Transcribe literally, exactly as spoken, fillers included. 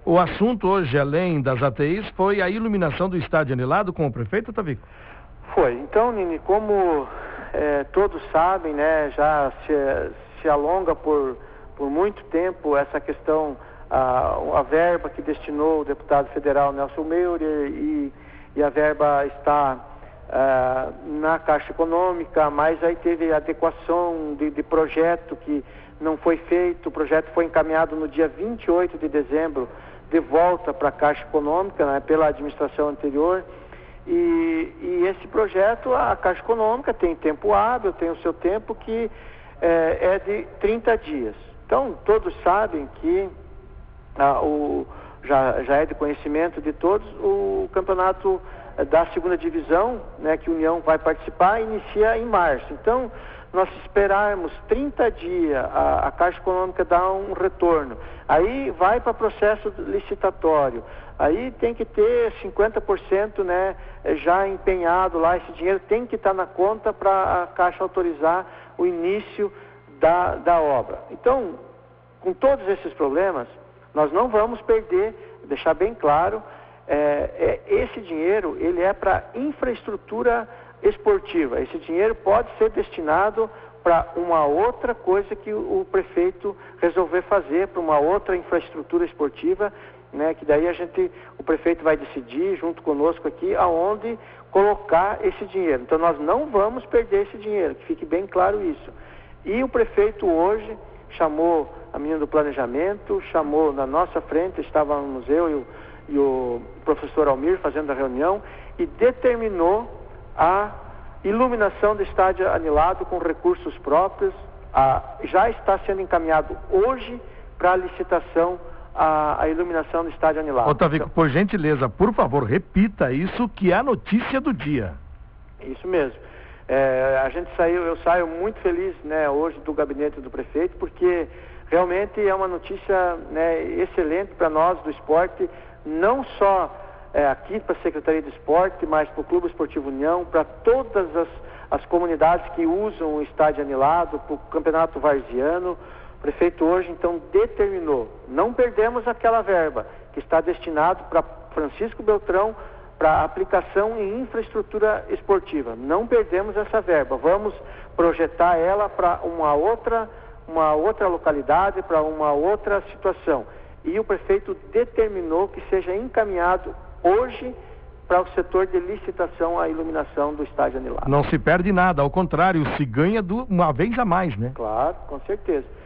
O assunto hoje, além das A T Is, foi a iluminação do estádio anilado com o prefeito, Tavico? Foi. Então, Nini, como é, todos sabem, né, já se, se alonga por, por muito tempo essa questão, a, a verba que destinou o deputado federal Nelson Meurer e, e a verba está uh, na Caixa Econômica, mas aí teve adequação de, de projeto que não foi feito. O projeto foi encaminhado no dia vinte e oito de dezembro de volta para a Caixa Econômica, né, pela administração anterior, e, e esse projeto, a Caixa Econômica tem tempo hábil, tem o seu tempo que é, é de trinta dias. Então, todos sabem que ah, o, já, já é de conhecimento de todos, o campeonato da segunda divisão, né, que a União vai participar, inicia em março. Então, nós esperarmos trinta dias, a, a Caixa Econômica dá um retorno, aí vai para processo licitatório, aí tem que ter cinquenta por cento, né, já empenhado lá, esse dinheiro tem que estar na conta para a Caixa autorizar o início da, da obra. Então, com todos esses problemas, nós não vamos perder, deixar bem claro, é, é, esse dinheiro, ele é para infraestrutura esportiva. Esse dinheiro pode ser destinado para uma outra coisa que o, o prefeito resolver fazer, para uma outra infraestrutura esportiva, né, que daí a gente, o prefeito vai decidir junto conosco aqui aonde colocar esse dinheiro. Então nós não vamos perder esse dinheiro, que fique bem claro isso. E o prefeito hoje chamou a menina do planejamento, chamou na nossa frente, estávamos eu e o, e o professor Almir fazendo a reunião, e determinou a iluminação do estádio anilado com recursos próprios. A, já está sendo encaminhado hoje para a licitação a, a iluminação do estádio anilado. Ô, Tavico, por gentileza, por favor, repita isso, que é a notícia do dia. Isso mesmo. É, a gente saiu, eu saio muito feliz, né, hoje do gabinete do prefeito, porque realmente é uma notícia, né, excelente para nós do esporte, não só É, aqui para a Secretaria de Esporte, mas para o Clube Esportivo União, para todas as, as comunidades que usam o estádio anilado, para o Campeonato Varziano. O prefeito hoje, então, determinou, não perdemos aquela verba que está destinado para Francisco Beltrão, para aplicação em infraestrutura esportiva. Não perdemos essa verba, vamos projetar ela para uma outra, uma outra localidade, para uma outra situação. E o prefeito determinou que seja encaminhado hoje para o setor de licitação a iluminação do estádio anilado. Não se perde nada, ao contrário, se ganha do, uma vez a mais, né? Claro, com certeza.